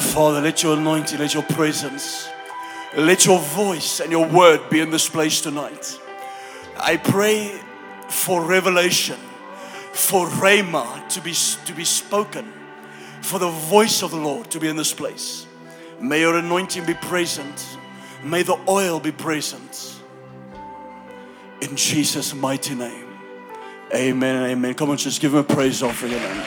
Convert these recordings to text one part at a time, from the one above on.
Father, let your anointing, let your presence, let your voice and your word be in this place tonight. I pray for revelation, for Rhema to be spoken, for the voice of the Lord to be in this place. May your anointing be present. May the oil be present. In Jesus' mighty name. Amen and amen. Come on, just give him a praise offering. Amen.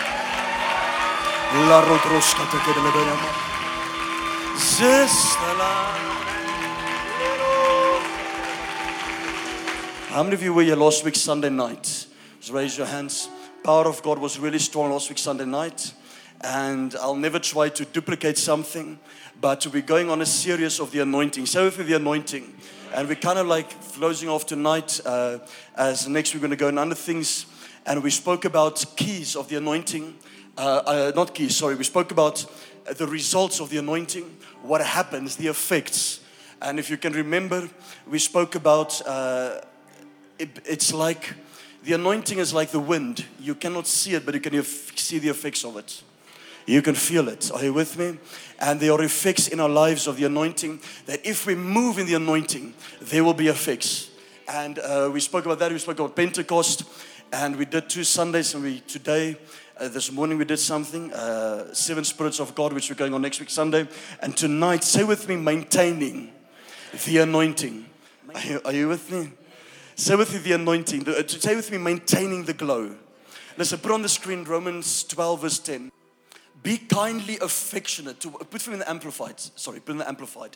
How many of you were here last week Sunday night? Just raise your hands. Power of God was really strong last week Sunday night. And I'll never try to duplicate something, but we're going on a series of the anointing. So with the anointing. And we're kind of like closing off tonight as next we're going to go on other things. And we spoke about keys of the anointing. We spoke about the results of the anointing, what happens, the effects. And if you can remember, we spoke about, it's like, the anointing is like the wind. You cannot see it, but you can see the effects of it. You can feel it. Are you with me? And there are effects in our lives of the anointing that if we move in the anointing, there will be effects. And we spoke about that. We spoke about Pentecost. And we did 2 Sundays. And this morning we did something. 7 Spirits of God, which we're going on next week Sunday. And tonight, say with me, maintaining the anointing. Are you with me? Say with me, the anointing. Say with me, maintaining the glow. Listen, put on the screen Romans 12 verse 10. Be kindly affectionate to, put in the Amplified. Sorry, put in the Amplified.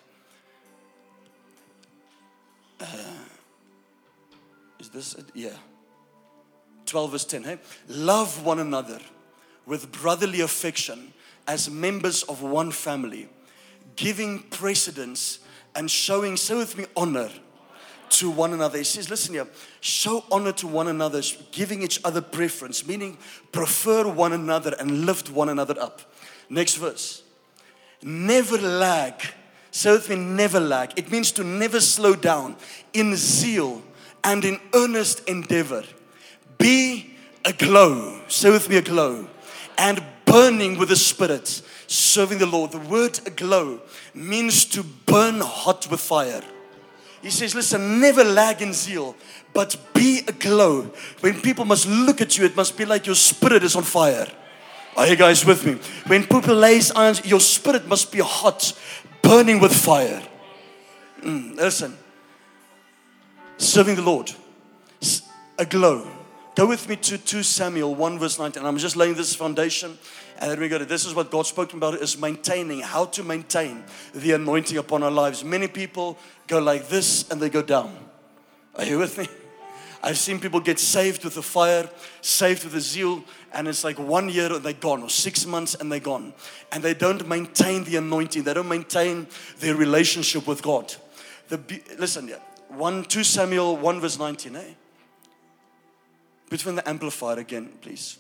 Is this it? Yeah. 12 verse 10. Hey? Love one another with brotherly affection as members of one family, giving precedence and showing, say with me, honor to one another. He says, listen here, show honor to one another, giving each other preference, meaning prefer one another and lift one another up. Next verse. Never lag. Say with me, never lag. It means to never slow down in zeal and in earnest endeavor. Be aglow. Say with me, aglow. And burning with the Spirit, serving the Lord. The word aglow means to burn hot with fire. He says, listen, never lag in zeal, but be aglow. When people must look at you, it must be like your spirit is on fire. Are you guys with me? When people lay eyes, your spirit must be hot, burning with fire. Listen, serving the Lord, aglow. Go with me to 2 Samuel 1 verse 19. I'm just laying this foundation. And then we go to, this is what God spoke about, is maintaining, how to maintain the anointing upon our lives. Many people go like this and they go down. Are you with me? I've seen people get saved with the fire, saved with the zeal, and it's like 1 year and they're gone, or 6 months and they're gone. And they don't maintain the anointing. They don't maintain their relationship with God. Listen, 2 Samuel 1 verse 19. Eh? Between the Amplified again, please.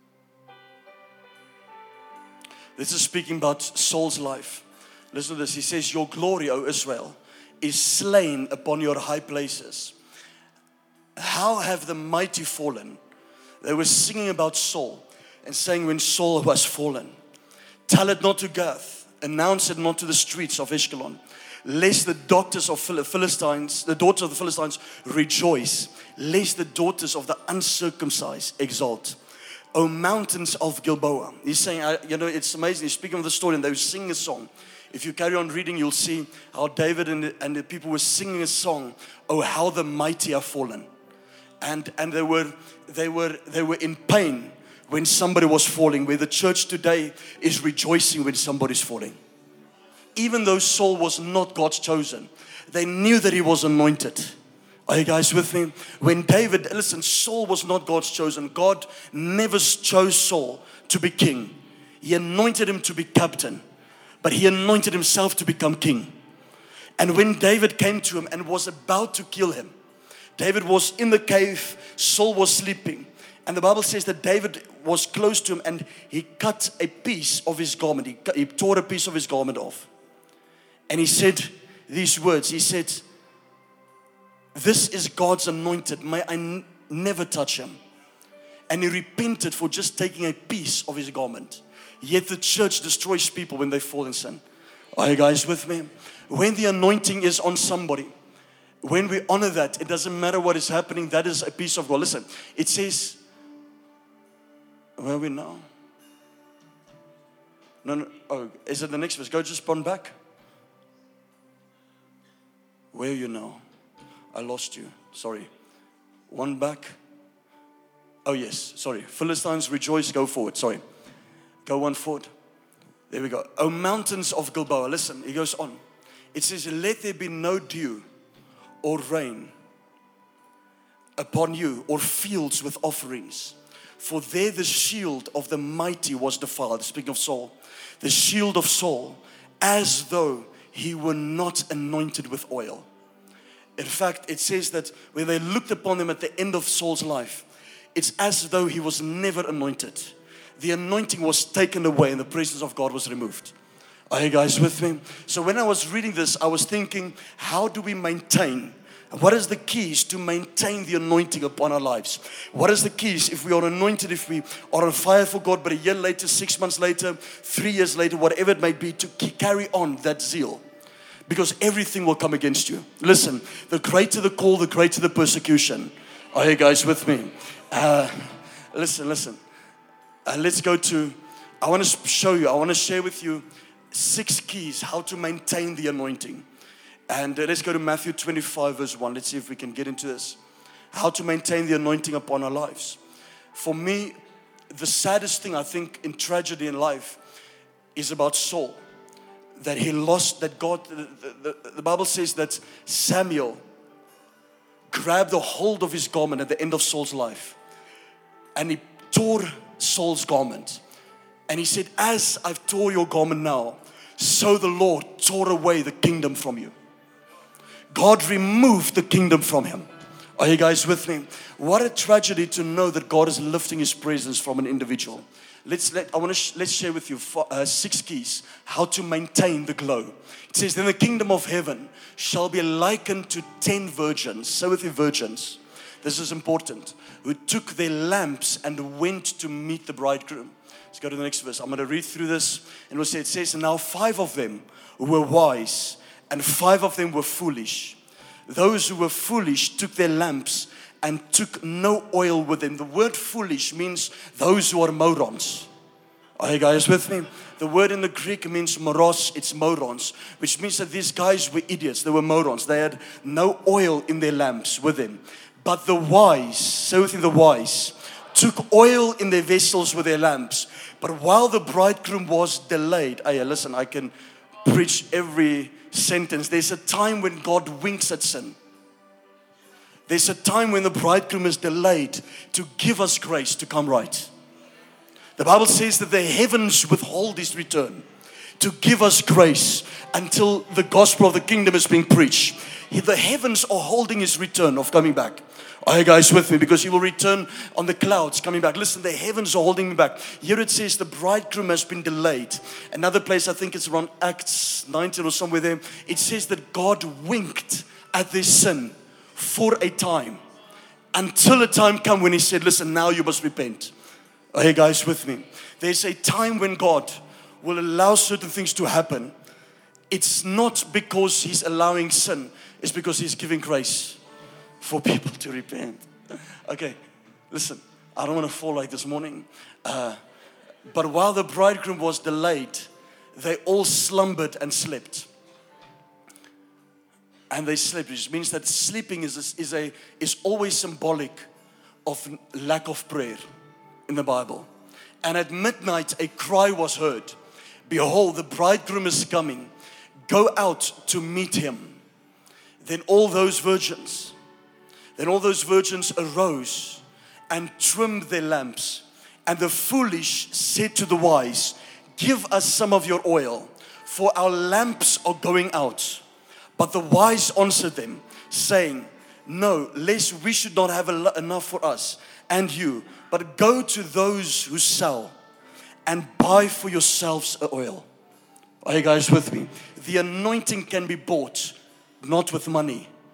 This is speaking about Saul's life. Listen to this. He says, your glory, O Israel, is slain upon your high places. How have the mighty fallen? They were singing about Saul and saying when Saul was fallen. Tell it not to Gath. Announce it not to the streets of Ashkelon. Lest the daughters of the Philistines rejoice. Lest the daughters of the uncircumcised exult. O mountains of Gilboa. He's saying, it's amazing. He's speaking of the story and they were singing a song. If you carry on reading, you'll see how David and the people were singing a song. Oh, how the mighty are fallen. And they were in pain when somebody was falling, where the church today is rejoicing when somebody's falling. Even though Saul was not God's chosen, they knew that he was anointed. Are you guys with me? When Saul was not God's chosen. God never chose Saul to be king. He anointed him to be captain, but he anointed himself to become king. And when David came to him and was about to kill him, David was in the cave, Saul was sleeping. And the Bible says that David was close to him and he cut a piece of his garment. He tore a piece of his garment off. And he said these words. He said, this is God's anointed. May I never touch him. And he repented for just taking a piece of his garment. Yet the church destroys people when they fall in sin. Are you guys with me? When the anointing is on somebody, when we honor that, it doesn't matter what is happening, that is a piece of God. Listen, it says, where are we now? No. Oh, is it the next verse? Go just one back. Where are you now? I lost you. Sorry. One back. Oh yes, sorry. Philistines rejoice, go forward. Sorry. Go one forward. There we go. O mountains of Gilboa. Listen, he goes on. It says, let there be no dew or rain upon you, or fields with offerings. For there the shield of the mighty was defiled. Speaking of Saul. The shield of Saul, as though he were not anointed with oil. In fact, it says that when they looked upon him at the end of Saul's life, it's as though he was never anointed. The anointing was taken away and the presence of God was removed. Are you guys with me? So when I was reading this, I was thinking, how do we maintain? What is the keys to maintain the anointing upon our lives? What is the keys if we are anointed, if we are on fire for God, but a year later, 6 months later, 3 years later, whatever it may be, to carry on that zeal? Because everything will come against you. Listen, the greater the call, the greater the persecution. Are you guys with me? Listen. Let's go to, I want to show you, I want to share with you 6 keys how to maintain the anointing. And let's go to Matthew 25 verse 1. Let's see if we can get into this. How to maintain the anointing upon our lives. For me, the saddest thing I think in tragedy in life is about Saul. That he lost, that God, the Bible says that Samuel grabbed the hold of his garment at the end of Saul's life. And he tore Saul's garment. And he said, as I've tore your garment now, so the Lord tore away the kingdom from you. God removed the kingdom from him. Are you guys with me? What a tragedy to know that God is lifting His presence from an individual. Let's share with you 6 keys how to maintain the glow. It says, then the kingdom of heaven shall be likened to 10 virgins. So with the virgins, this is important, who took their lamps and went to meet the bridegroom. Let's go to the next verse. I'm going to read through this and we'll say, it says, now 5 of them were wise and 5 of them were foolish. Those who were foolish took their lamps and took no oil with them. The word foolish means those who are morons. Are you guys with me? The word in the Greek means moros, it's morons, which means that these guys were idiots. They were morons. They had no oil in their lamps with them. But the wise, so within the wise, took oil in their vessels with their lamps. But while the bridegroom was delayed, listen, I can preach every sentence. There's a time when God winks at sin. There's a time when the bridegroom is delayed to give us grace to come right. The Bible says that the heavens withhold His return to give us grace until the gospel of the kingdom is being preached. The heavens are holding His return of coming back. Are you guys with me? Because He will return on the clouds coming back. Listen, the heavens are holding me back. Here it says the bridegroom has been delayed. Another place, I think it's around Acts 19 or somewhere there. It says that God winked at their sin for a time. Until a time come when He said, listen, now you must repent. Are you guys with me? There's a time when God will allow certain things to happen. It's not because He's allowing sin. It's because He's giving grace for people to repent. Okay, listen, I don't want to fall like this morning. But while the bridegroom was delayed, they all slumbered and slept. And they slept, which means that sleeping is always symbolic of lack of prayer in the Bible. And at midnight, a cry was heard. Behold, the bridegroom is coming. Go out to meet him. Then all those virgins arose and trimmed their lamps. And the foolish said to the wise, give us some of your oil, for our lamps are going out. But the wise answered them, saying, no, lest we should not have enough for us and you, but go to those who sell and buy for yourselves oil. Are you guys with me? The anointing can be bought, not with money.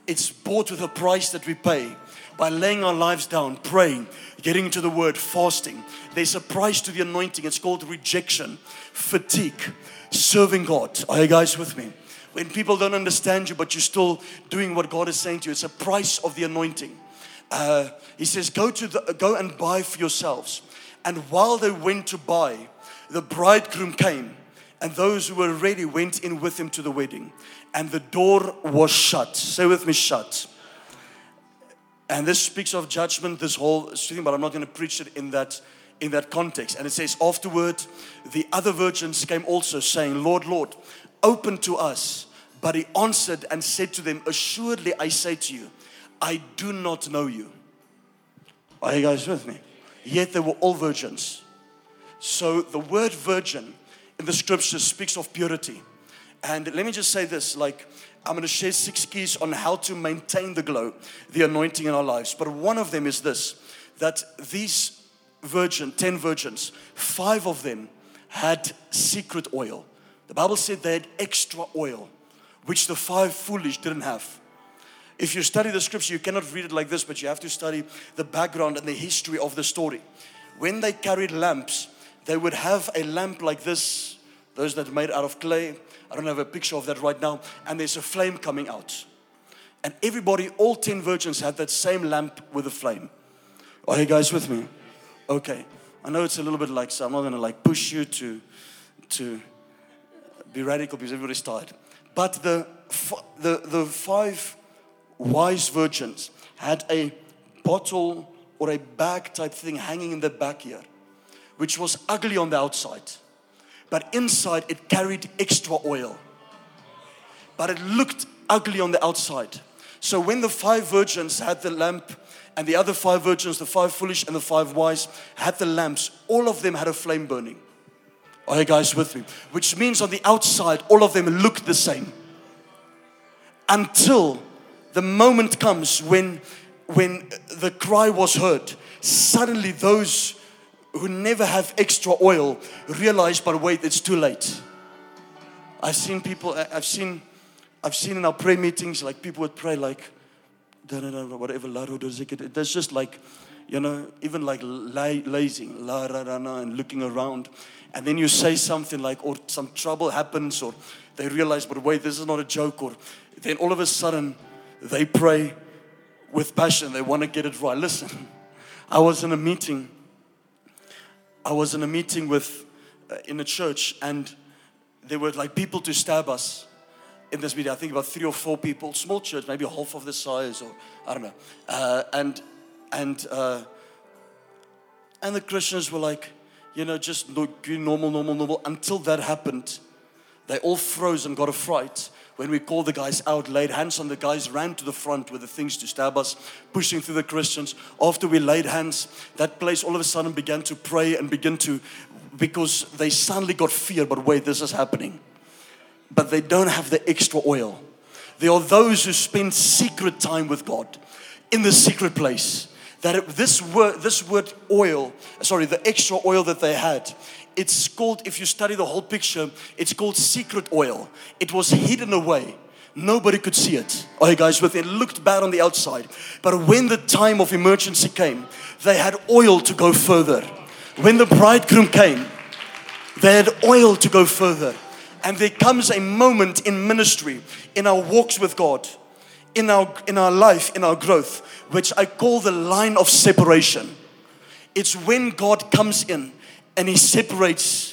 It's bought with a price that we pay. By laying our lives down, praying, getting into the Word, fasting. There's a price to the anointing. It's called rejection, fatigue, serving God. Are you guys with me? When people don't understand you, but you're still doing what God is saying to you, it's a price of the anointing. He says, go and buy for yourselves. And while they went to buy, the bridegroom came, and those who were ready went in with him to the wedding. And the door was shut. Say with me, shut. And this speaks of judgment, this whole thing, but I'm not going to preach it in that context. And it says, afterward, the other virgins came also, saying, Lord, Lord, open to us. But he answered and said to them, assuredly I say to you, I do not know you. Are you guys with me? Yet they were all virgins. So the word virgin in the scriptures speaks of purity. And let me just say this, I'm going to share 6 keys on how to maintain the glow, the anointing in our lives. But one of them is this, that these 10 virgins, 5 of them had secret oil. The Bible said they had extra oil, which the 5 foolish didn't have. If you study the scripture, you cannot read it like this, but you have to study the background and the history of the story. When they carried lamps, they would have a lamp like this, those that are made out of clay. I don't have a picture of that right now. And there's a flame coming out. And everybody, all 10 virgins had that same lamp with a flame. Are you guys with me? Okay. I know it's a little bit so I'm not going to push you to be radical because everybody's tired. But the 5 wise virgins had a bottle or a bag type thing hanging in the back here, which was ugly on the outside. But inside it carried extra oil. But it looked ugly on the outside. So when the 5 virgins had the lamp, and the other 5 virgins, the 5 foolish and the 5 wise, had the lamps, all of them had a flame burning. Are you guys with me? Which means on the outside, all of them looked the same. Until the moment comes when the cry was heard, suddenly those who never have extra oil realize, but wait, it's too late. I've seen people, I've seen in our prayer meetings, people would pray whatever, there's just even lazing, and looking around. And then you say something or some trouble happens, or they realize, but wait, this is not a joke, or then all of a sudden they pray with passion. They want to get it right. Listen, I was in a meeting with in a church, and there were people to stab us in this meeting. I think about 3 or 4 people, small church, maybe half of the size, or I don't know. And the Christians were just normal. Until that happened, they all froze and got a fright. When we called the guys out, laid hands on the guys, ran to the front with the things to stab us, pushing through the Christians. After we laid hands, that place all of a sudden began to pray and because they suddenly got fear, but wait, this is happening. But they don't have the extra oil. There are those who spend secret time with God in the secret place. That this word oil, the extra oil that they had, it's called, if you study the whole picture, it's called secret oil. It was hidden away. Nobody could see it. Are you guys with me? It looked bad on the outside. But when the time of emergency came, they had oil to go further. When the bridegroom came, they had oil to go further. And there comes a moment in ministry, in our walks with God, in our life, in our growth, which I call the line of separation. It's when God comes in and He separates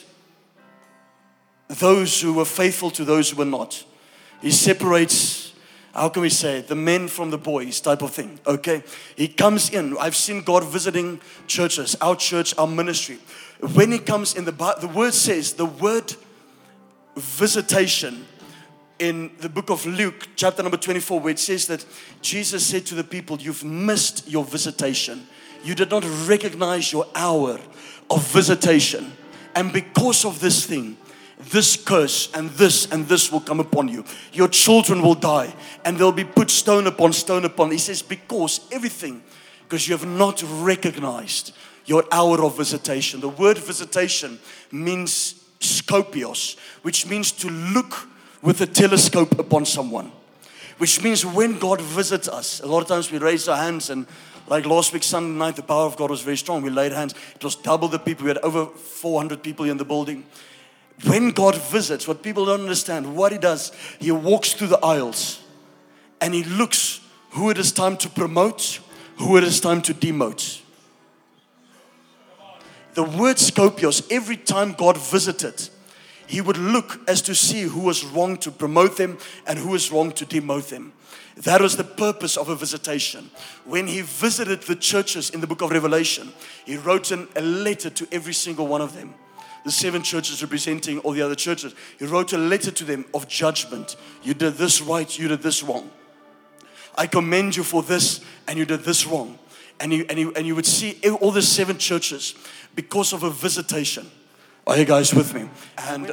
those who were faithful to those who were not. He separates, how can we say it, the men from the boys type of thing, okay? He comes in. I've seen God visiting churches, our church, our ministry. When He comes in, the word says, the word visitation in the book of Luke, chapter number 24, where it says that Jesus said to the people, you've missed your visitation. You did not recognize your hour of visitation. And because of this thing, this curse and this will come upon you. Your children will die and they'll be put stone upon stone upon. He says, because you have not recognized your hour of visitation. The word visitation means scopios, which means to look with a telescope upon someone. Which means when God visits us, a lot of times we raise our hands, and like last week Sunday night, the power of God was very strong. We laid hands. It was double the people. We had over 400 people in the building. When God visits, what people don't understand, what He does, He walks through the aisles and He looks who it is time to promote, who it is time to demote. The word Scopios, every time God visited, He would look as to see who was wrong to promote them and who was wrong to demote them. That was the purpose of a visitation. When He visited the churches in the book of Revelation, He wrote a letter to every single one of them. The 7 churches representing all the other churches. He wrote a letter to them of judgment. You did this right, you did this wrong. I commend you for this, and you did this wrong. And you would see all the 7 churches because of a visitation. Are you guys with me? And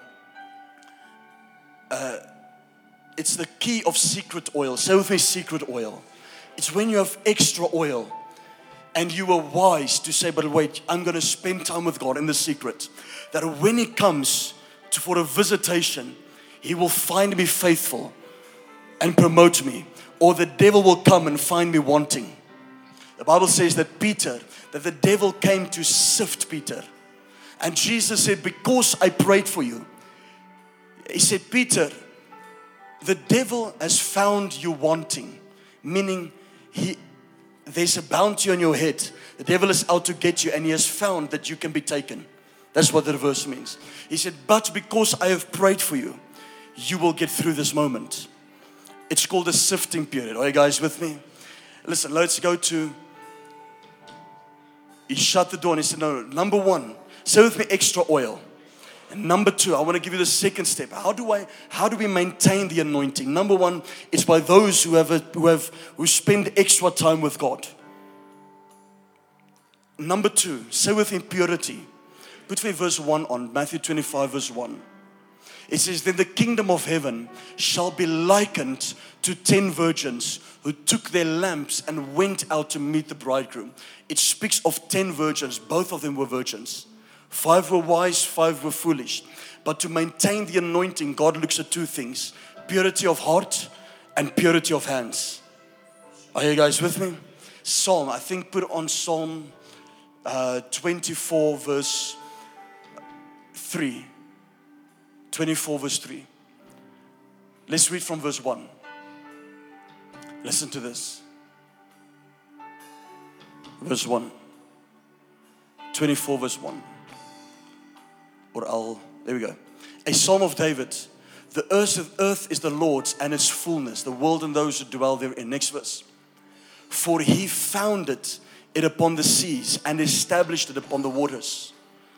it's the key of secret oil. Say with me, secret oil. It's when you have extra oil and you are wise to say, but wait, I'm going to spend time with God in the secret. That when He comes for a visitation, He will find me faithful and promote me. Or the devil will come and find me wanting. The Bible says that the devil came to sift Peter. And Jesus said, because I prayed for you. He said, Peter, the devil has found you wanting. Meaning, there's a bounty on your head. The devil is out to get you, and he has found that you can be taken. That's what the verse means. He said, but because I have prayed for you, you will get through this moment. It's called a sifting period. Are you guys with me? Listen, let's go to... He shut the door and he said, no, number 1, say with me, extra oil. And number 2, I want to give you the second step. How do we maintain the anointing? Number 1, it's by those who spend extra time with God. Number 2, say with me, purity. Put me verse 1 on, Matthew 25 verse 1. It says, then the kingdom of heaven shall be likened to 10 virgins who took their lamps and went out to meet the bridegroom. It speaks of 10 virgins. Both of them were virgins. 5 were wise, 5 were foolish. But to maintain the anointing, God looks at 2 things. Purity of heart and purity of hands. Are you guys with me? Psalm, I think put on Psalm 24 verse 3. 24 verse 3. Let's read from verse 1. Listen to this. Verse 1. 24 verse 1. There we go. A Psalm of David. The earth is the Lord's and its fullness, the world and those who dwell therein. Next verse. For He founded it upon the seas and established it upon the waters.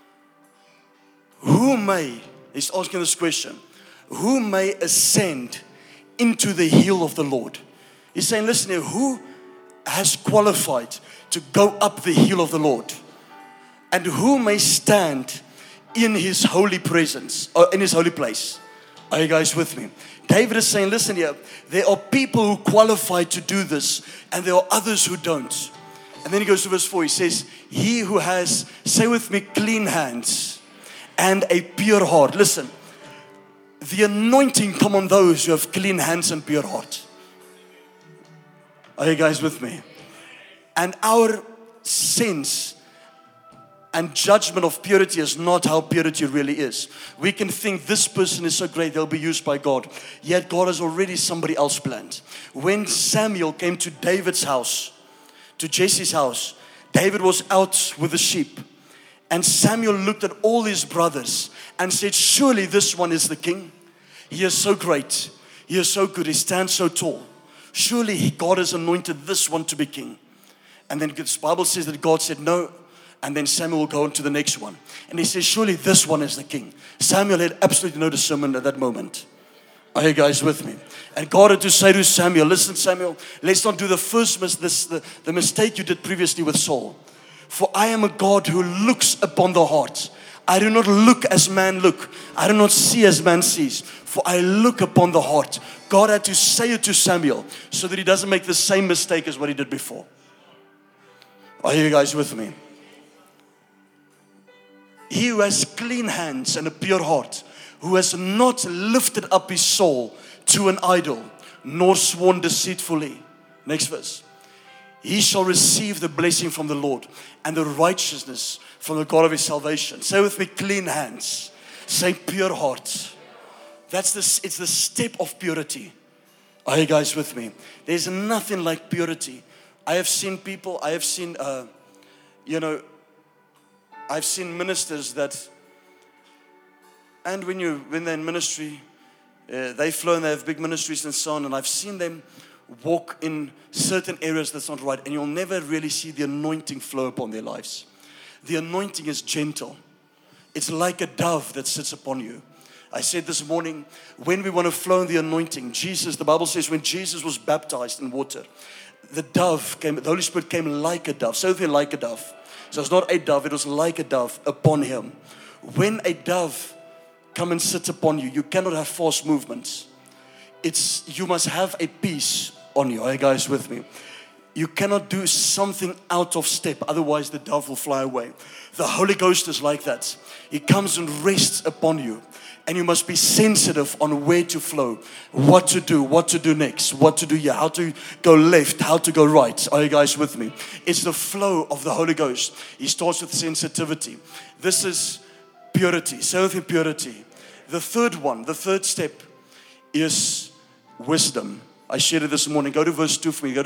He's asking this question. Who may ascend into the hill of the Lord? He's saying, listen here, who has qualified to go up the hill of the Lord? And who may stand in His holy presence, or in His holy place? Are you guys with me? David is saying, listen here, there are people who qualify to do this, and there are others who don't. And then he goes to verse 4, he says, he who has, say with me, clean hands and a pure heart. Listen, the anointing come on those who have clean hands and pure heart. Are you guys with me? And our sense and judgment of purity is not how purity really is. We can think this person is so great, they'll be used by God. Yet God has already somebody else planned. When Samuel came to David's house, to Jesse's house, David was out with the sheep. And Samuel looked at all his brothers and said, surely this one is the king. He is so great. He is so good. He stands so tall. Surely God has anointed this one to be king. And then the Bible says that God said no. And then Samuel will go on to the next one. And he says, surely this one is the king. Samuel had absolutely no discernment at that moment. Are you guys with me? And God had to say to Samuel, listen Samuel, let's not do the mistake you did previously with Saul. For I am a God who looks upon the heart. I do not look as man look. I do not see as man sees. For I look upon the heart. God had to say it to Samuel so that he doesn't make the same mistake as what he did before. Are you guys with me? He who has clean hands and a pure heart, who has not lifted up his soul to an idol, nor sworn deceitfully. Next verse. He shall receive the blessing from the Lord and the righteousness from the God of his salvation. Say with me, clean hands. Say pure heart. It's the step of purity. Are you guys with me? There's nothing like purity. I've seen ministers that, and when they're in ministry, they flow and they have big ministries and so on, and I've seen them walk in certain areas that's not right, and you'll never really see the anointing flow upon their lives. The anointing is gentle. It's like a dove that sits upon you. I said this morning, when we want to flow in the anointing, the Bible says when Jesus was baptized in water, the Holy Spirit came like a dove. So they're like a dove. So it's not a dove, it was like a dove upon him. When a dove come and sit upon you, you cannot have false movements. You must have a peace on you. Are you guys with me? You cannot do something out of step, otherwise the dove will fly away. The Holy Ghost is like that. He comes and rests upon you. And you must be sensitive on where to flow, what to do next, what to do here, how to go left, how to go right. Are you guys with me? It's the flow of the Holy Ghost. He starts with sensitivity. This is purity. Say with me, purity. The third step is wisdom. I shared it this morning. Go to verse 2 for me. Go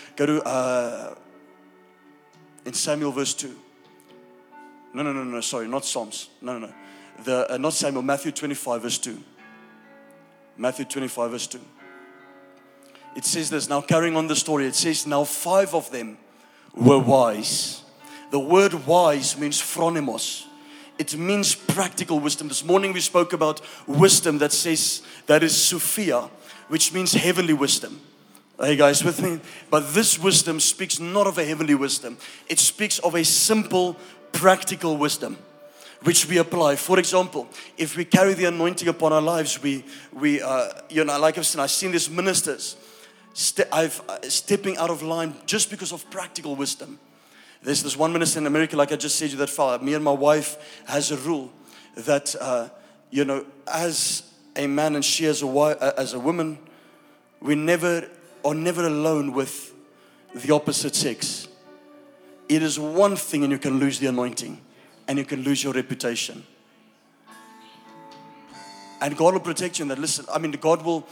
to in Samuel verse 2. No, sorry, not Psalms. No. Not Samuel, Matthew 25 verse 2. Matthew 25 verse 2. It says this, now carrying on the story, it says, now 5 of them were wise. The word wise means phronimos. It means practical wisdom. This morning we spoke about wisdom that is Sophia, which means heavenly wisdom. Are you guys with me? But this wisdom speaks not of a heavenly wisdom. It speaks of a simple, practical wisdom, which we apply. For example, if we carry the anointing upon our lives, like I've seen these ministers stepping out of line just because of practical wisdom. There's this one minister in America, like I just said to you that far. Me and my wife has a rule that, as a man and she as a woman, we are never alone with the opposite sex. It is one thing and you can lose the anointing. And you can lose your reputation. And God will protect you in that. Listen, God will,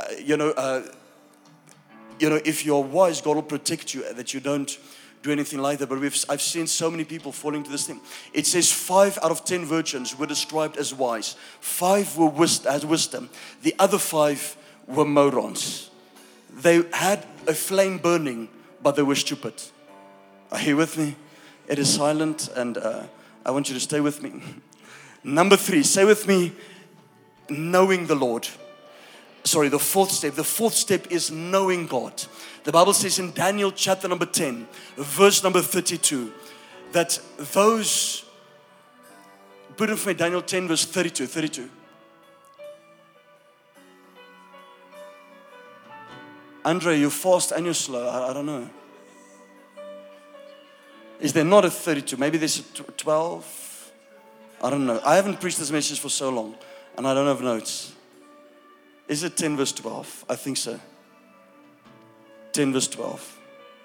if you're wise, God will protect you that you don't do anything like that. But I've seen so many people falling to this thing. It says 5 out of 10 virgins were described as wise. 5 had wisdom. The other 5 were morons. They had a flame burning, but they were stupid. Are you with me? It is silent and I want you to stay with me. Number 3, say with me, knowing the Lord. Sorry, the fourth step. The fourth step is knowing God. The Bible says in Daniel chapter number 10, verse number 32, that those, put it for me, Daniel 10 verse 32. Andre, you're fast and you're slow. I don't know. Is there not a 32? Maybe there's a 12? I don't know. I haven't preached this message for so long and I don't have notes. Is it 10 verse 12? I think so. 10 verse 12.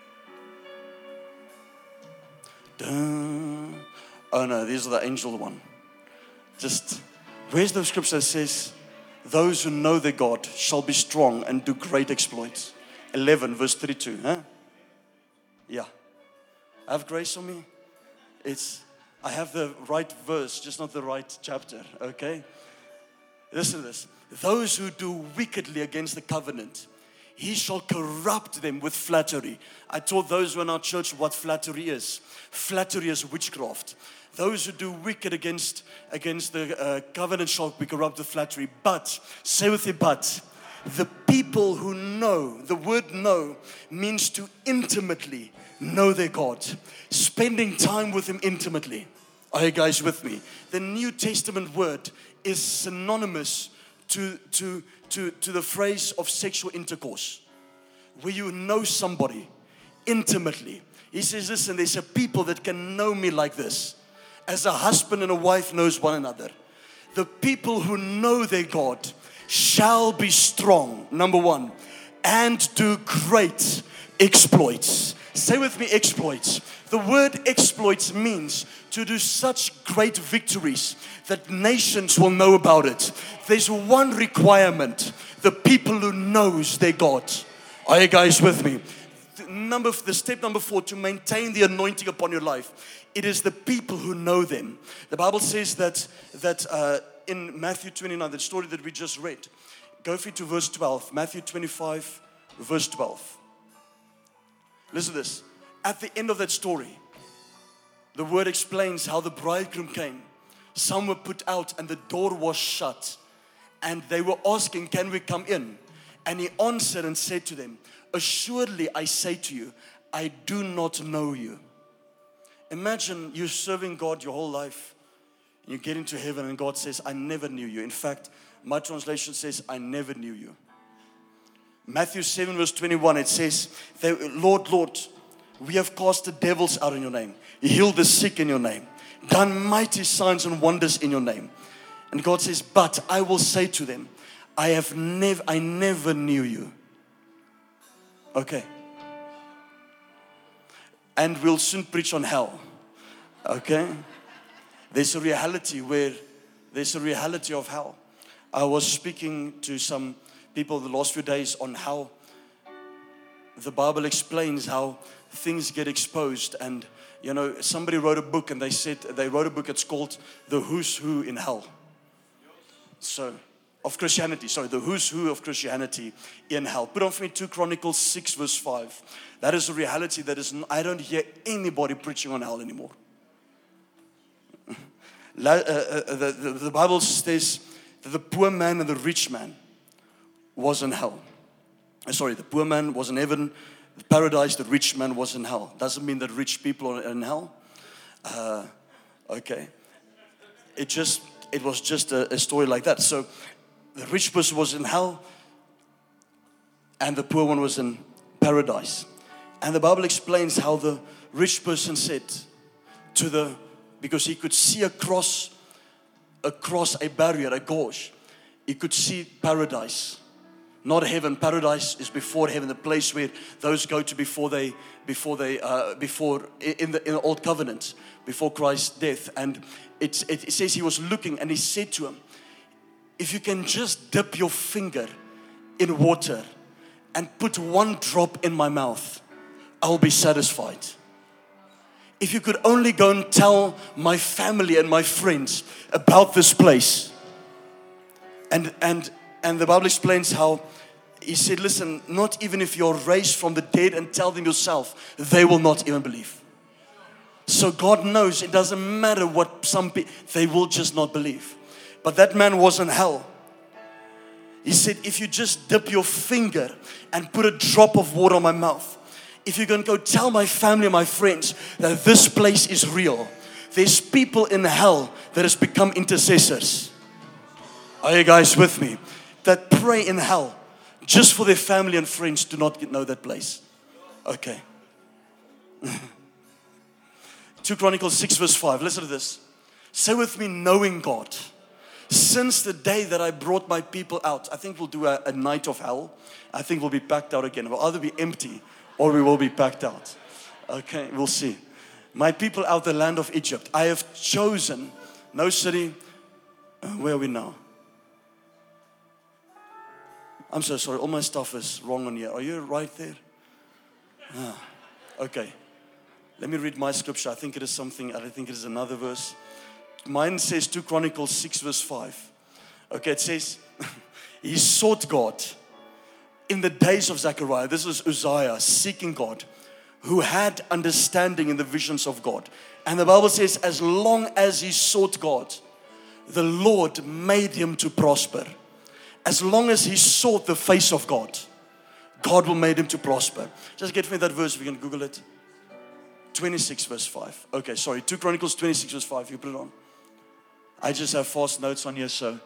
Oh no, these are the angel one. Where's the scripture that says, those who know their God shall be strong and do great exploits? 11 verse 32. Huh? Yeah. I have grace on me. I have the right verse, just not the right chapter, okay? Listen to this. Those who do wickedly against the covenant, he shall corrupt them with flattery. I taught those who are in our church what flattery is. Flattery is witchcraft. Those who do wicked against the covenant shall be corrupt with flattery. But, say with me, but, the people who know, the word know means to intimately know their God. Spending time with Him intimately. Are you guys with me? The New Testament word is synonymous to the phrase of sexual intercourse, where you know somebody intimately. He says, listen, there's a people that can know me like this, as a husband and a wife knows one another. The people who know their God shall be strong. Number 1, and do great exploits. Say with me, exploits. The word exploits means to do such great victories that nations will know about it. There's one requirement: the people who knows their God. Are you guys with me? The step number 4 to maintain the anointing upon your life, it is the people who know them. The Bible says that in Matthew 29, the story that we just read, go to verse 12, Matthew 25, verse 12. Listen to this. At the end of that story, the word explains how the bridegroom came. Some were put out and the door was shut. And they were asking, can we come in? And he answered and said to them, assuredly I say to you, I do not know you. Imagine you're serving God your whole life. You get into heaven and God says, I never knew you. In fact, my translation says, I never knew you. Matthew 7 verse 21, it says, Lord, Lord, we have cast the devils out in your name, healed the sick in your name, done mighty signs and wonders in your name. And God says, but I will say to them, I never knew you. Okay. And we'll soon preach on hell. Okay. There's a reality of hell. I was speaking to some people the last few days on how the Bible explains how things get exposed. And you know, somebody wrote a book and they wrote a book, it's called The Who's Who in Hell. So, of Christianity, the who's who of Christianity in hell. Put on for me 2 Chronicles 6 verse 5. That is a reality I don't hear anybody preaching on hell anymore. The Bible says that the poor man and the rich man was in hell. The poor man was in heaven, paradise, the rich man was in hell. Doesn't mean that rich people are in hell. Okay. It was just a story like that. So the rich person was in hell and the poor one was in paradise. And the Bible explains how the rich person said because he could see across a barrier, a gauge, he could see paradise. Not heaven. Paradise is before heaven, the place where those go to before in the old covenant, before Christ's death. And it says he was looking and he said to him, if you can just dip your finger in water and put one drop in my mouth, I'll be satisfied. If you could only go and tell my family and my friends about this place. And the Bible explains how he said, listen, not even if you're raised from the dead and tell them yourself, they will not even believe. So God knows it doesn't matter what some people, they will just not believe. But that man was in hell. He said, if you just dip your finger and put a drop of water on my mouth, if you're going to go tell my family and my friends that this place is real, there's people in hell that has become intercessors. Are you guys with me? That pray in hell just for their family and friends to not know that place. Okay. 2 Chronicles 6 verse 5. Listen to this. Say with me, knowing God. Since the day that I brought my people out, I think we'll do a night of hell. I think we'll be packed out again. We'll either be empty or we will be packed out. Okay, we'll see. My people out the land of Egypt, I have chosen no city. Where are we now? I'm so sorry, all my stuff is wrong on here. Are you right there? Okay. Let me read my scripture. I think it is something, I think it is another verse. Mine says 2 Chronicles 6 verse 5. Okay, it says, he sought God in the days of Zechariah. This is Uzziah seeking God, who had understanding in the visions of God. And the Bible says, as long as he sought God, the Lord made him to prosper. As long as he sought the face of God, God will make him to prosper. Just get me that verse, we can Google it. 26 verse 5. Okay, sorry, 2 Chronicles 26 verse 5. You put it on. I just have fast notes on here, so.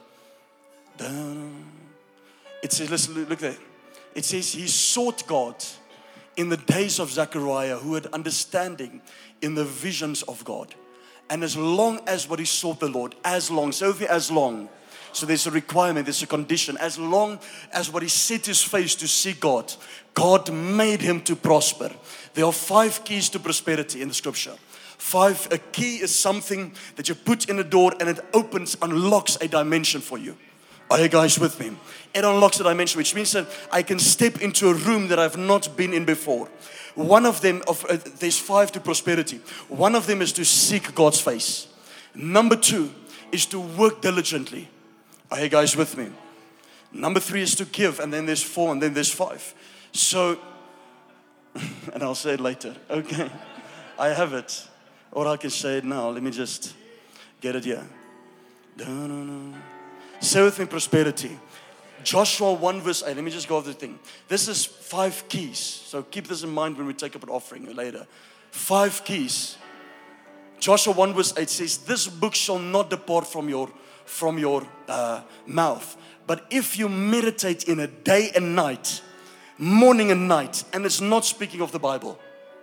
It says, listen, look there. It says he sought God in the days of Zechariah, who had understanding in the visions of God. And as long as what he sought the Lord, as long, so as long. So there's a requirement, there's a condition. As long as what he set his face to see God, God made him to prosper. There are 5 keys to prosperity in the scripture. 5, a key is something that you put in a door and it opens, unlocks a dimension for you. Are you guys with me? It unlocks a dimension, which means that I can step into a room that I've not been in before. One of them, there's 5 to prosperity. One of them is to seek God's face. Number 2 is to work diligently. Are you guys with me? Number 3 is to give, and then there's 4, and then there's 5. So, and I'll say it later. Okay, I have it. Or I can say it now. Let me just get it here. Say with me, prosperity. Joshua 1 verse 8. Let me just go over the thing. This is 5 keys. So keep this in mind when we take up an offering later. 5 keys. Joshua 1 verse 8 says, this book shall not depart from your mouth. But if you meditate in it day and night, morning and night, and it's not speaking of the Bible.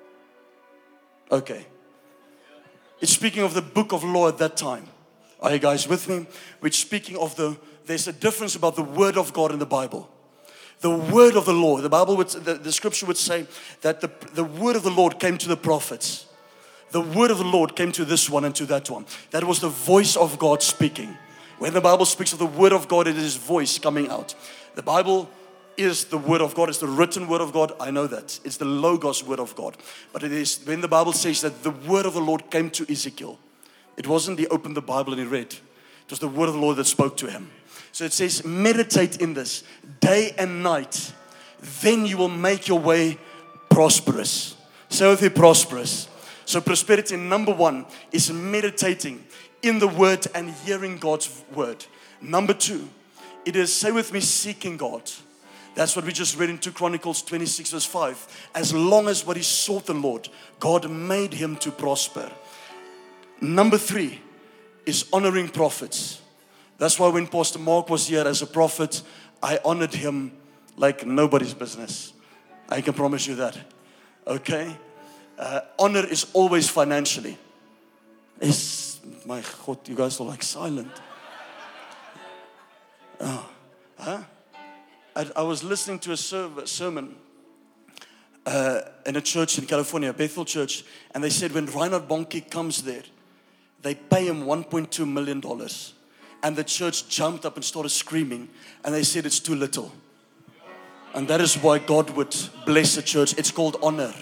Okay. It's speaking of the book of law at that time. Are you guys with me? Which speaking of there's a difference about the word of God in the Bible. The word of the Lord, the scripture would say that the word of the Lord came to the prophets. The word of the Lord came to this one and to that one. That was the voice of God speaking. When the Bible speaks of the word of God, it is His voice coming out. The Bible is the word of God. It's the written word of God. I know that. It's the Logos word of God. But it is when the Bible says that the word of the Lord came to Ezekiel. It wasn't he opened the Bible and he read. It was the word of the Lord that spoke to him. So it says, meditate in this day and night. Then you will make your way prosperous. Say with me, prosperous. So prosperity, number 1, is meditating in the word and hearing God's word. Number 2, it is, say with me, seeking God. That's what we just read in 2 Chronicles 26 verse 5. As long as what he sought the Lord, God made him to prosper. Number 3 is honoring prophets. That's why when Pastor Mark was here as a prophet, I honored him like nobody's business. I can promise you that. Okay? Honor is always financially. My God, you guys are like silent. I was listening to a sermon in a church in California, Bethel Church, and they said when Reinhard Bonnke comes there, they pay him $1.2 million. And the church jumped up and started screaming, and they said it's too little. And that is why God would bless the church. It's called honor.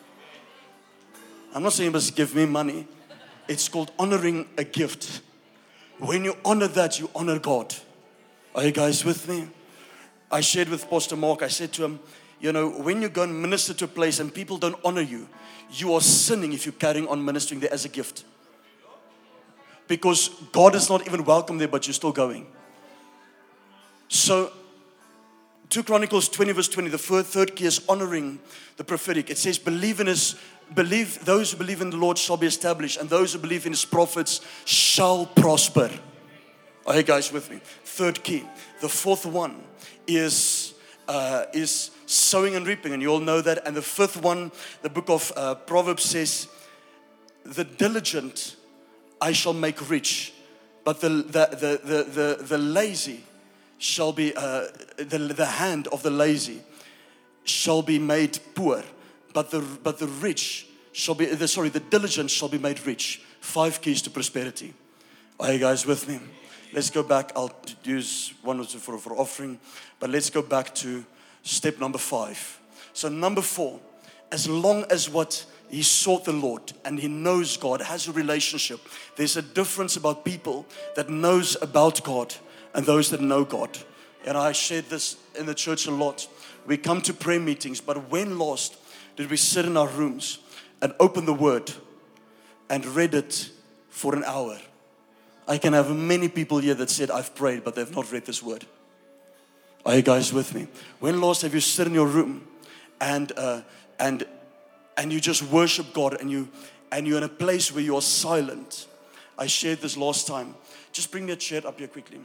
I'm not saying you must give me money. It's called honoring a gift. When you honor that, you honor God. Are you guys with me? I shared with Pastor Mark, I said to him, you know, when you go and minister to a place and people don't honor you, you are sinning if you're carrying on ministering there as a gift. Because God is not even welcome there, but you're still going. So, 2 Chronicles 20 verse 20, the third key is honoring the prophetic. It says, those who believe in the Lord shall be established, and those who believe in His prophets shall prosper. Are you guys with me? Third key. The fourth one is sowing and reaping, and you all know that. And the fifth one, the book of Proverbs says, the diligent I shall make rich, but the lazy shall be, the hand of the lazy shall be made poor, but the rich shall be, the diligent shall be made rich. 5 keys to prosperity. Are you guys with me? Let's go back. I'll use one or two for offering, but let's go back to step number 5. So number 4, as long as what he sought the Lord and he knows God, has a relationship. There's a difference about people that knows about God and those that know God. And I shared this in the church a lot. We come to prayer meetings, but when last did we sit in our rooms and open the Word and read it for an hour? I can have many people here that said, I've prayed, but they've not read this Word. Are you guys with me? When last have you sit in your room and you just worship God and you're in a place where you are silent? I shared this last time. Just bring that chair up here quickly.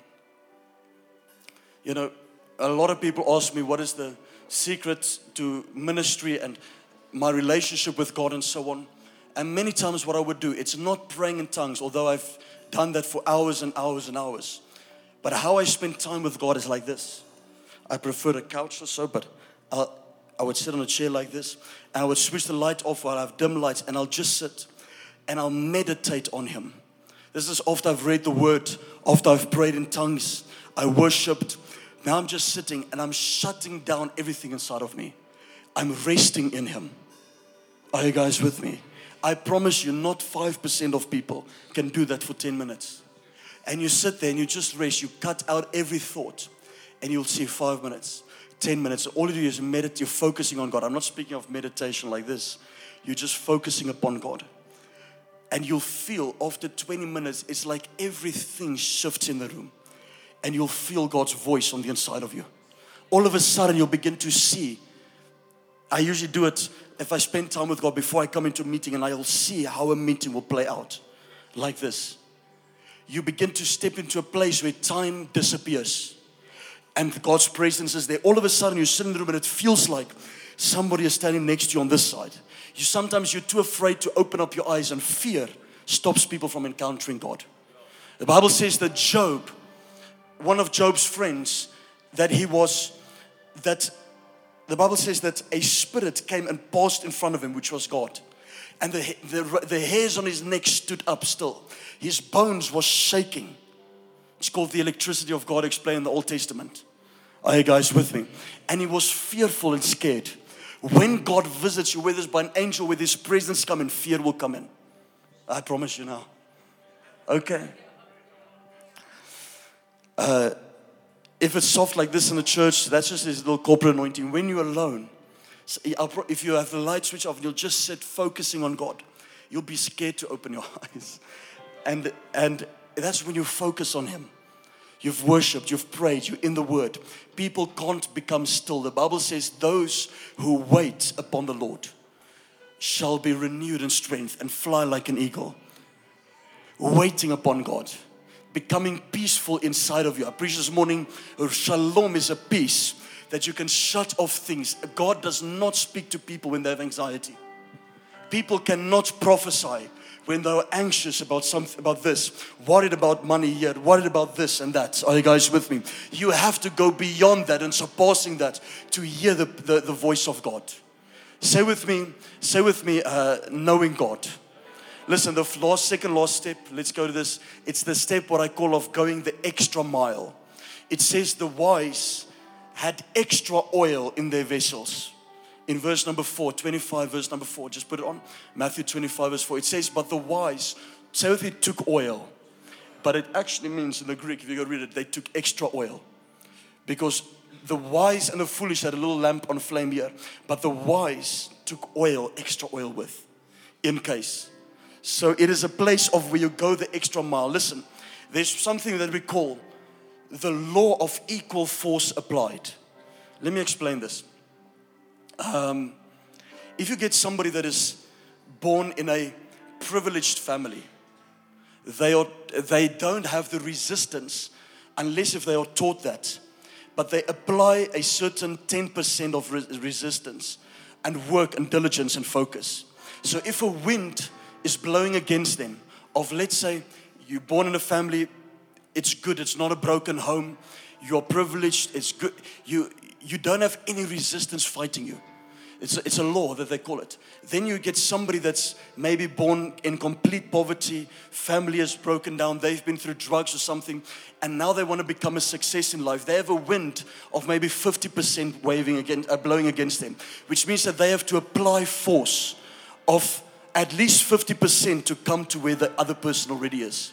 You know, a lot of people ask me what is the secret to ministry and my relationship with God and so on. And many times what I would do, it's not praying in tongues, although I've done that for hours and hours and hours. But how I spend time with God is like this. I prefer a couch or so, but I would sit on a chair like this, and I would switch the light off while I have dim lights, and I'll just sit and I'll meditate on Him. This is after I've read the Word, after I've prayed in tongues, I worshipped. Now I'm just sitting and I'm shutting down everything inside of me. I'm resting in Him. Are you guys with me? I promise you, not 5% of people can do that for 10 minutes. And you sit there and you just rest. You cut out every thought and you'll see 5 minutes, 10 minutes. All you do is meditate. You're focusing on God. I'm not speaking of meditation like this. You're just focusing upon God. And you'll feel after 20 minutes, it's like everything shifts in the room. And you'll feel God's voice on the inside of you. All of a sudden, you'll begin to see. I usually do it if I spend time with God before I come into a meeting, and I'll see how a meeting will play out. Like this. You begin to step into a place where time disappears. And God's presence is there. All of a sudden, you sit in the room and it feels like somebody is standing next to you on this side. Sometimes you're too afraid to open up your eyes, and fear stops people from encountering God. The Bible says that Job, one of Job's friends, the Bible says that a spirit came and paused in front of him, which was God. And the hairs on his neck stood up still. His bones was shaking. It's called the electricity of God explained in the Old Testament. Are you guys with me? And he was fearful and scared. When God visits you, whether it's by an angel, with His presence come in, fear will come in. I promise you now. Okay. If it's soft like this in the church, that's just His little corporate anointing. When you're alone, if you have the light switch off, you'll just sit focusing on God. You'll be scared to open your eyes. And that's when you focus on Him. You've worshipped, you've prayed, you're in the Word. People can't become still. The Bible says those who wait upon the Lord shall be renewed in strength and fly like an eagle. Waiting upon God. Becoming peaceful inside of you. I preached this morning, shalom is a peace that you can shut off things. God does not speak to people when they have anxiety. People cannot prophesy when they're anxious about something, about this, worried about money here, worried about this and that. Are you guys with me? You have to go beyond that and surpassing that to hear the voice of God. Say with me, knowing God. Listen, the second last step, let's go to this. It's the step what I call of going the extra mile. It says the wise had extra oil in their vessels. In verse number 4, 25 verse number 4, just put it on. Matthew 25 verse 4. It says, but the wise, say with me, took oil. But it actually means in the Greek, if you go read it, they took extra oil. Because the wise and the foolish had a little lamp on flame here. But the wise took oil, extra oil with, in case. So it is a place of where you go the extra mile. Listen, there's something that we call the law of equal force applied. Let me explain this. If you get somebody that is born in a privileged family, they don't have the resistance unless if they are taught that. But they apply a certain 10% of resistance and work and diligence and focus. So if a wind is blowing against them, of let's say you're born in a family, it's good, it's not a broken home, you're privileged, it's good, you don't have any resistance fighting you. It's a law that they call it. Then you get somebody that's maybe born in complete poverty, family is broken down, they've been through drugs or something, and now they want to become a success in life. They have a wind of maybe 50% blowing against them, which means that they have to apply force of at least 50% to come to where the other person already is.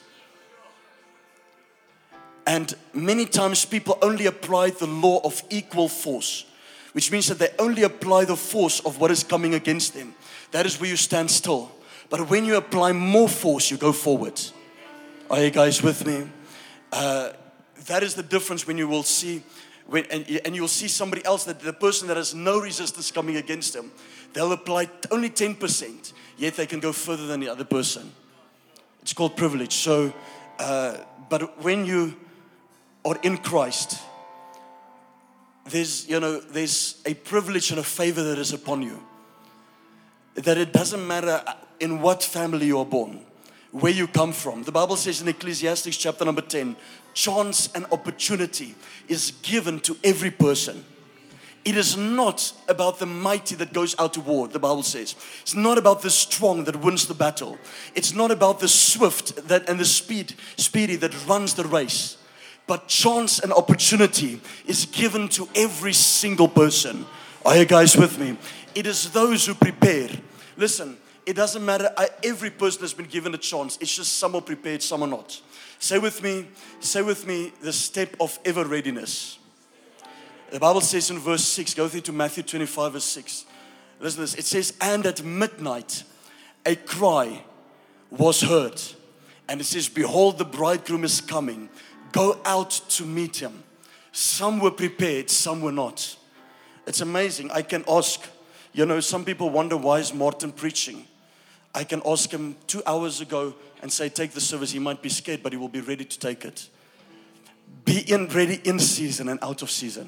And many times people only apply the law of equal force, which means that they only apply the force of what is coming against them. That is where you stand still. But when you apply more force, you go forward. Are you guys with me? That is the difference when you will see, and you'll see somebody else, that the person that has no resistance coming against them, they'll apply only 10%, yet they can go further than the other person. It's called privilege. So, but when you are in Christ, there's a privilege and a favor that is upon you. That it doesn't matter in what family you are born, where you come from. The Bible says in Ecclesiastes chapter number 10, chance and opportunity is given to every person. It is not about the mighty that goes out to war, the Bible says. It's not about the strong that wins the battle. It's not about the swift that and the speedy that runs the race. But chance and opportunity is given to every single person. Are you guys with me? It is those who prepare. Listen, it doesn't matter. Every person has been given a chance. It's just some are prepared, some are not. Say with me, the step of ever readiness. The Bible says in verse 6, go through to Matthew 25 verse 6. Listen to this. It says, and at midnight a cry was heard. And it says, behold, the bridegroom is coming. Go out to meet him. Some were prepared, some were not. It's amazing. I can ask, some people wonder, why is Martin preaching? I can ask him 2 hours ago and say, take the service. He might be scared, but he will be ready to take it. Be ready in season and out of season.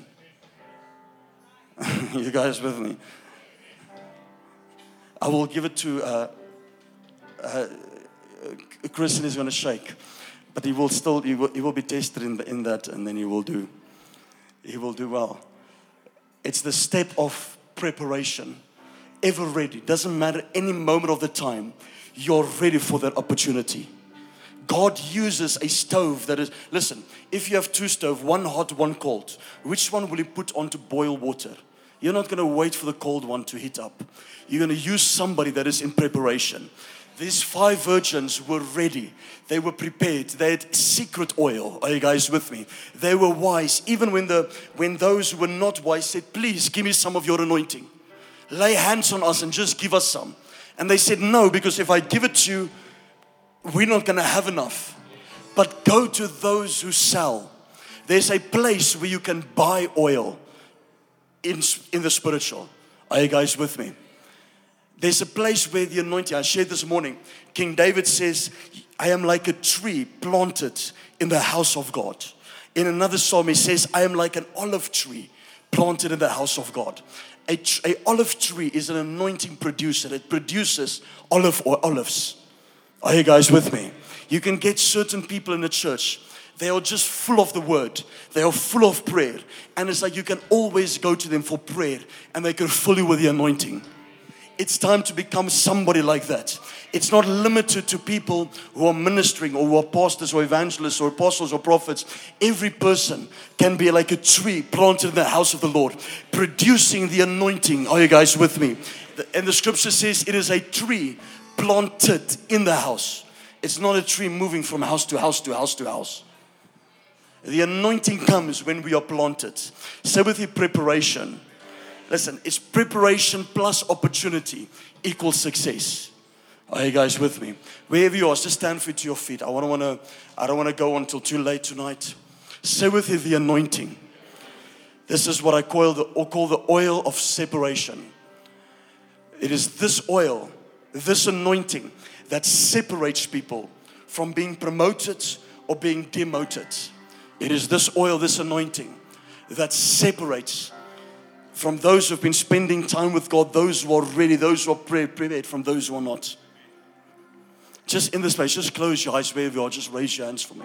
You guys with me? I will give it to Christian is going to shake, but he will be tested in that, and then he will do well. It's the step of preparation. Ever ready. Doesn't matter any moment of the time, you're ready for that opportunity. God uses a stove that is, listen, if you have two stoves, one hot, one cold, which one will you put on to boil water? You're not going to wait for the cold one to heat up. You're going to use somebody that is in preparation. These 5 virgins were ready. They were prepared. They had secret oil. Are you guys with me? They were wise. Even when those who were not wise said, please give me some of your anointing. Lay hands on us and just give us some. And they said, no, because if I give it to you, we're not going to have enough. But go to those who sell. There's a place where you can buy oil in the spiritual. Are you guys with me? There's a place where the anointing, I shared this morning, King David says, I am like a tree planted in the house of God. In another psalm, he says, I am like an olive tree planted in the house of God. A olive tree is an anointing producer. It produces olives. Are you guys with me? You can get certain people in the church. They are just full of the word. They are full of prayer. And it's like you can always go to them for prayer and they can fill you with the anointing. It's time to become somebody like that. It's not limited to people who are ministering or who are pastors or evangelists or apostles or prophets. Every person can be like a tree planted in the house of the Lord, producing the anointing. Are you guys with me? And the scripture says it is a tree planted in the house. It's not a tree moving from house to house to house to house. The anointing comes when we are planted. Say with you, preparation. Listen, it's preparation plus opportunity equals success. Are you guys with me? Wherever you are, just stand to your feet. I don't want to go until too late tonight. Say with you, the anointing. This is what I call the oil of separation. It is this oil, this anointing that separates people from being promoted or being demoted. It is this oil, this anointing that separates from those who have been spending time with God, those who are ready, those who are prepared, from those who are not. Just in this place, just close your eyes wherever you are. Just raise your hands for me.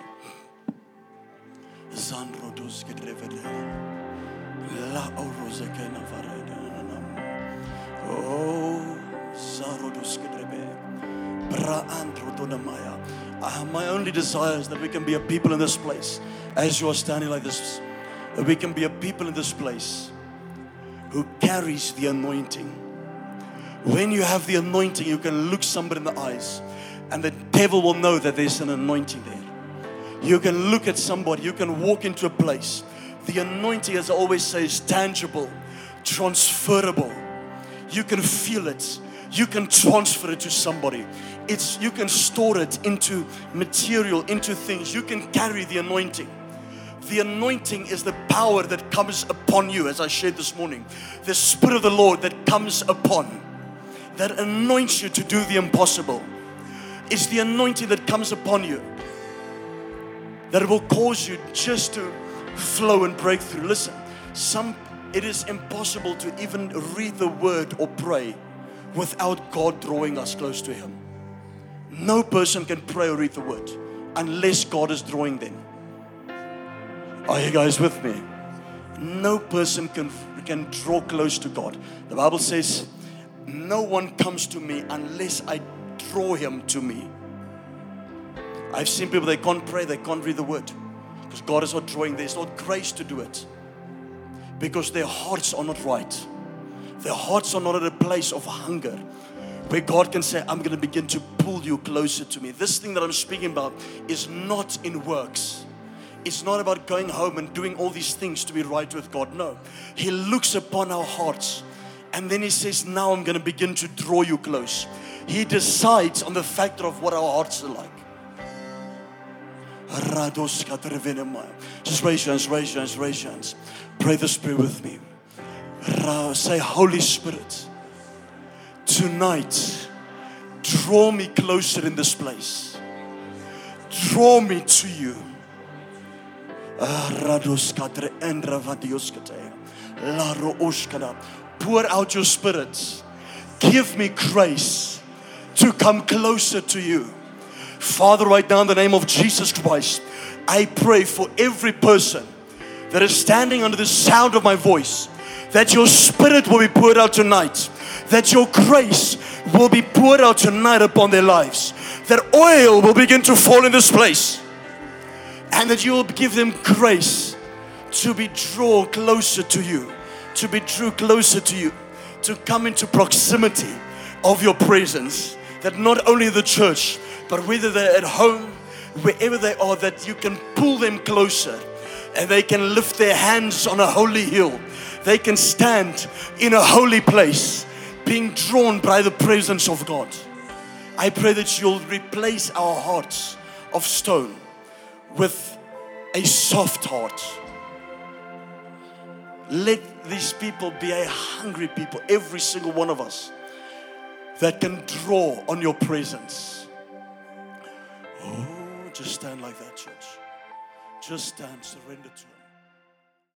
My only desire is that we can be a people in this place, as you are standing like this, that we can be a people in this place who carries the anointing. When you have the anointing, you can look somebody in the eyes and the devil will know that there's an anointing there. You can look at somebody, you can walk into a place. The anointing, as I always say, is tangible, transferable. You can feel it. You can transfer it to somebody. You can store it into material, into things. You can carry the anointing. The anointing is the power that comes upon you, as I shared this morning. The Spirit of the Lord that comes upon, that anoints you to do the impossible. It's the anointing that comes upon you that will cause you just to flow and break through. Listen, it is impossible to even read the word or pray without God drawing us close to Him. No person can pray or read the word unless God is drawing them. Are you guys with me? No person can draw close to God. The Bible says, no one comes to me unless I draw him to me. I've seen people, they can't pray, they can't read the word because God is not drawing. There's not grace to do it because their hearts are not right. Their hearts are not at a place of hunger where God can say, I'm going to begin to pull you closer to me. This thing that I'm speaking about is not in works. It's not about going home and doing all these things to be right with God. No. He looks upon our hearts and then He says, now I'm going to begin to draw you close. He decides on the factor of what our hearts are like. Just raise your hands, raise your hands, raise your hands. Pray this prayer with me. Say, Holy Spirit, tonight, draw me closer in this place. Draw me to you. Pour out your Spirit. Give me grace to come closer to you. Father, right now in the name of Jesus Christ, I pray for every person that is standing under the sound of my voice, that your Spirit will be poured out tonight, that your grace will be poured out tonight upon their lives, that oil will begin to fall in this place, and that you will give them grace to be drawn closer to you, to be drew closer to you, to come into proximity of your presence, that not only the church, but whether they're at home, wherever they are, that you can pull them closer and they can lift their hands on a holy hill. They can stand in a holy place, being drawn by the presence of God. I pray that you'll replace our hearts of stone with a soft heart. Let these people be a hungry people, every single one of us, that can draw on your presence. Oh, just stand like that, church. Just stand, surrender to Him.